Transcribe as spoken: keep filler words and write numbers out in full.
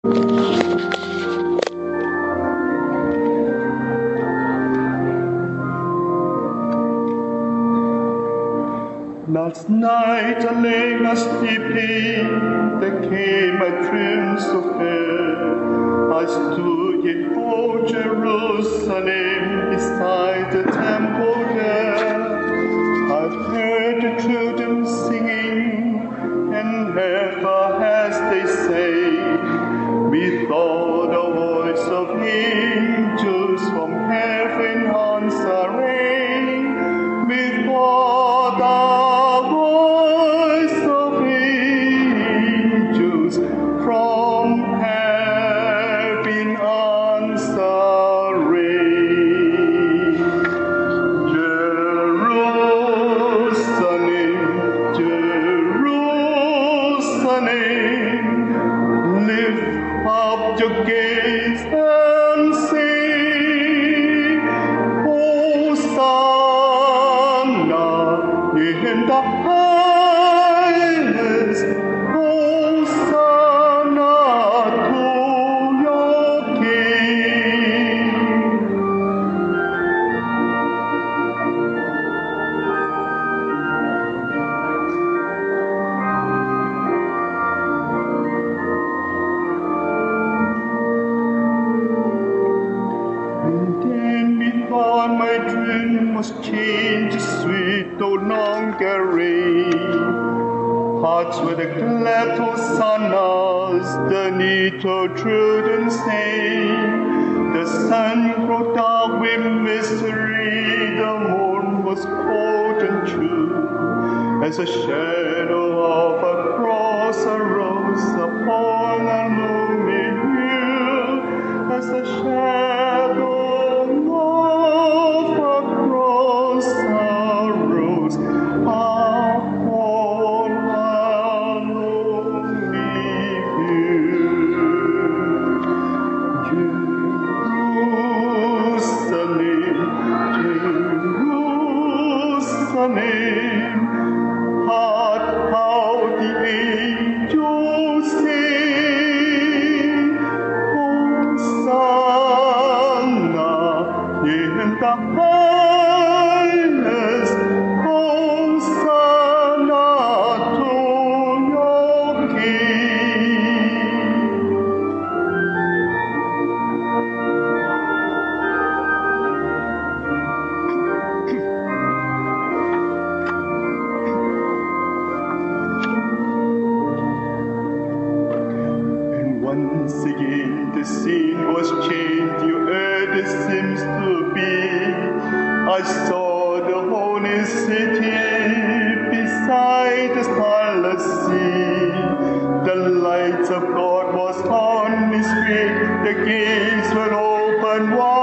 Last night alone sleeping, there came a dream so fair. I stood in old Jerusalem beside the temple there. I heard the children singing, and never as they sang, methought the voice of angels from heaven answering, methought the from heaven answering. Jerusalem, Jerusalem, lift up your gaze and sing, Hosanna in the highest, Hosanna to your King. And then methought my dream was changed, sweet, no longer rain. Hearts were the glad hosannas, the little children sang. The sun grew dark with mystery, the moon was cold and true. As a shadow of a cross arose upon a lonely hill, as a shadow of a cross arose upon Jerusalem, hark how the angels sing, Hosanna in the highest, Hosanna to your King. Once again the scene was changed, you heard it seems to be. I saw the holy city beside the starless sea. The light of God was on His feet, the gates were open wide.